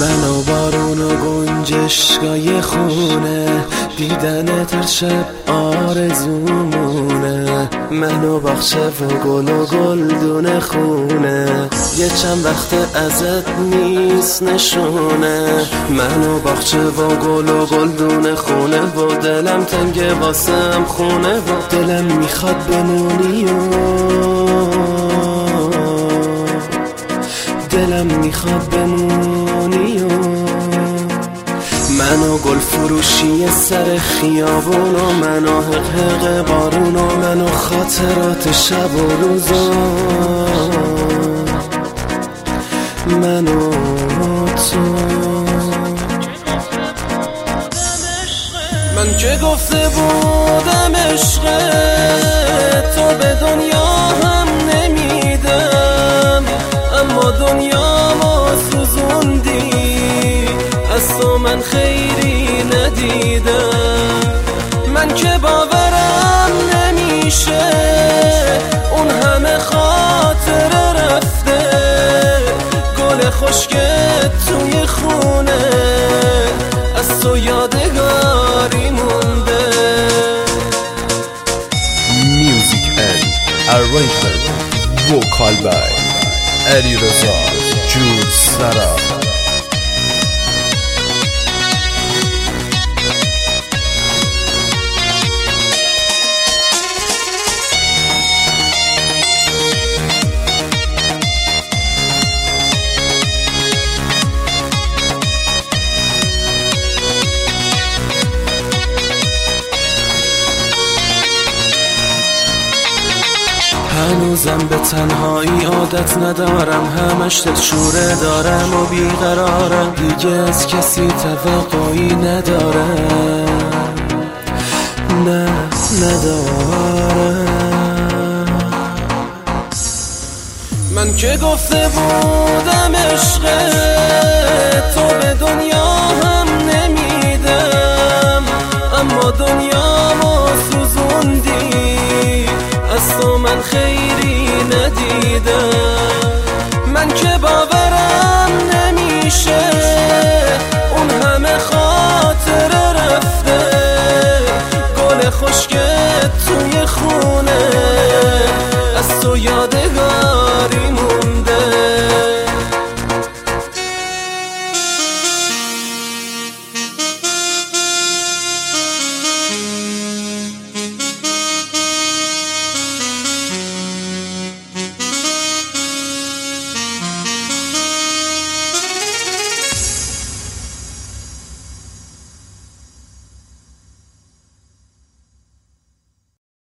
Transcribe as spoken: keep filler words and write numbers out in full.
من و بارون و گنجشگاه خونه، دیدن تر شب آرزومونه. من و باغچه و گل و گلدون خونه، یه چند وقت ازت نیست نشونه. من و باغچه و گل و گلدون خونه و دلم تنگه واسم خونه و دلم میخواد بمونی و دلم میخواد بمونی و من و گل فروشی سر خیابون و من و حق بارون و من و خاطرات شب و روزا، من و تو. من که گفته بودم عشق تو به دنیا هم نمیدم، اما دنیا ما سوزوندی، از تو من خیری ندیدم. من که باورم نمیشه اون همه خاطر رفته، گل خشکت توی خونه از تو یادگاری مونده. Music and arrangement vocal by علیرضا جورسرا. هنوزم به تنهایی عادت ندارم، همش دلشوره دارم و بیقرارم، دیگه از کسی توقعی ندارم، نه ندارم. من که گفته بودم عشق تو به دنیا هم نمیدم، اما دنیا ما سوزوندی، از تو من خیری ندیدم. من که باورم نمیشه اون همه خاطر رفته، گل خشکت توی خونه